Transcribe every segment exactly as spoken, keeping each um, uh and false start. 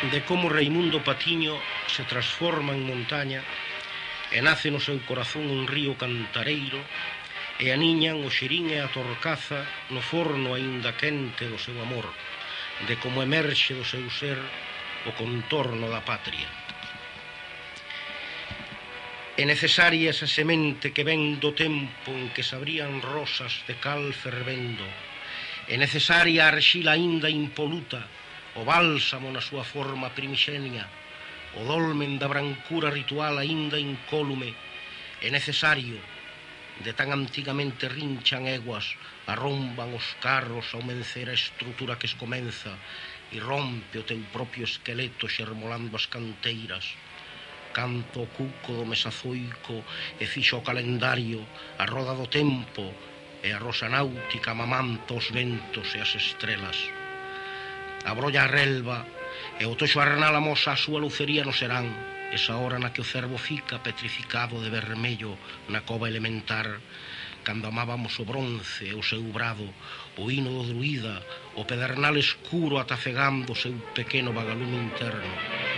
de como Raimundo Patiño se transforma en montaña e nace no seu corazón un río cantareiro e aniñan o xerín e a torcaza no forno aínda quente do seu amor, de como emerxe do seu ser o contorno da patria. É necesaria esa semente que ven do tempo en que se abrían rosas de cal fervendo. É necesaria a arxila aínda impoluta, o bálsamo na súa forma primixenia, o dolmen da brancura ritual aínda incólume. É necesario, de tan antigamente rinchan eguas, arromban os carros ao mencer a estrutura que escomenza e rompe o teu propio esqueleto xermolando as canteiras. Canto o cuco do mesazoico e fixo o calendario, a roda do tempo e a rosa náutica mamanta os ventos e as estrelas. Abrolla a relva e o toxo arnal amosa a súa lucería no serán, esa hora na que o cervo fica petrificado de vermello na cova elementar, cando amábamos o bronce e o seu brado, o hino do druida, o pedernal escuro atafegando o seu pequeno vagalume interno.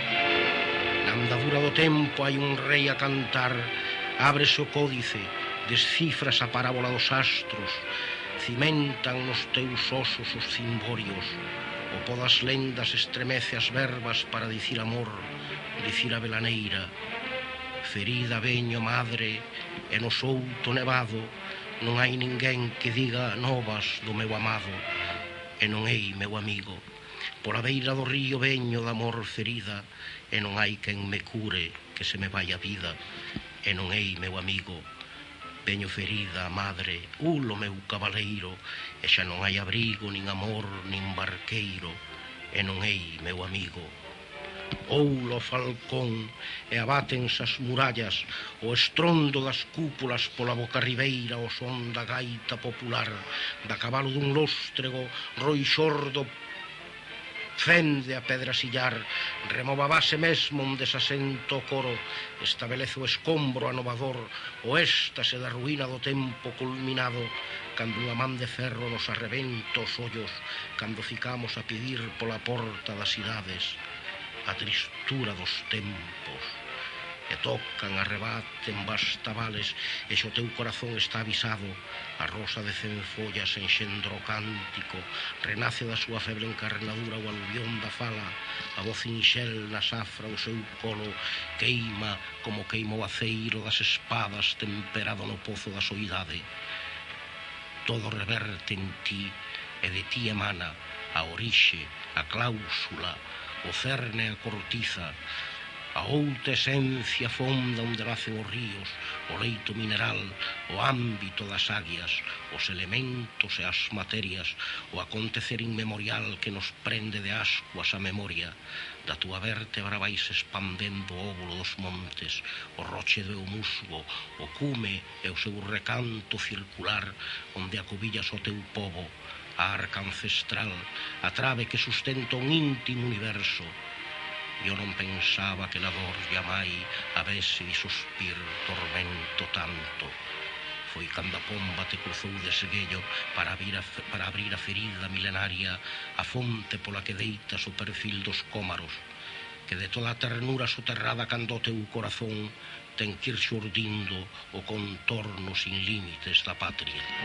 Na andadura do tempo hai un rei a cantar, ábrese o códice, descifras a parábola dos astros, cimentan nos teus osos os cimborios, o po das lendas estremece as verbas para dicir amor, dicir a velaneira. Ferida veño, madre, e no souto nevado non hai ninguén que diga novas do meu amado, e non hei, meu amigo, pola beira do río veño de amor ferida, e non hai quen me cure que se me vai a vida, e non hei, meu amigo, veño ferida, madre, ulo meu cabaleiro, e xa non hai abrigo, nin amor, nin barqueiro, e non hei, meu amigo. Oulo falcón, e abátense as murallas, o estrondo das cúpulas pola boca ribeira, o son da gaita popular, da cabalo dun lóstrego, roixordo, fende a pedra sillar, remova a base mesmo onde se asenta o coro, estabelece o escombro anovador, o éxtase da ruína do tempo culminado, cando unha man de ferro nos arrebenta os ollos, cando ficamos a pedir pola porta das cidades, a tristura dos tempos, e tocan, arrebaten bastabales, e xo teu corazón está avisado, a rosa de cen follas enxendro cántico, renace da súa febre encarnadura o aluvión da fala, a voz inxel na safra do seu colo, queima como queima o aceiro das espadas temperado no pozo da soidade. Todo reverte en ti, e de ti emana a orixe, a cláusula, o cerne e a cortiza, a outra esencia fonda onde nacen os ríos, o leito mineral, o ámbito das águias, os elementos e as materias, o acontecer inmemorial que nos prende de ascuas a memoria. Da túa vértebra vais expandendo o óvulo dos montes, o roche do musgo, o cume e o seu recanto circular, onde acobillas o teu pobo, a arca ancestral, a trave que sustenta un íntimo universo. Eu non pensaba que la dor llamai avese de suspir tormento tanto. Foi cando a pomba te cruzou de seguello para abrir a, para abrir a ferida milenaria, a fonte pola que deitas o perfil dos cómaros, que de toda a ternura soterrada cando o teu corazón ten que ir xurdindo o contorno sin límites da patria.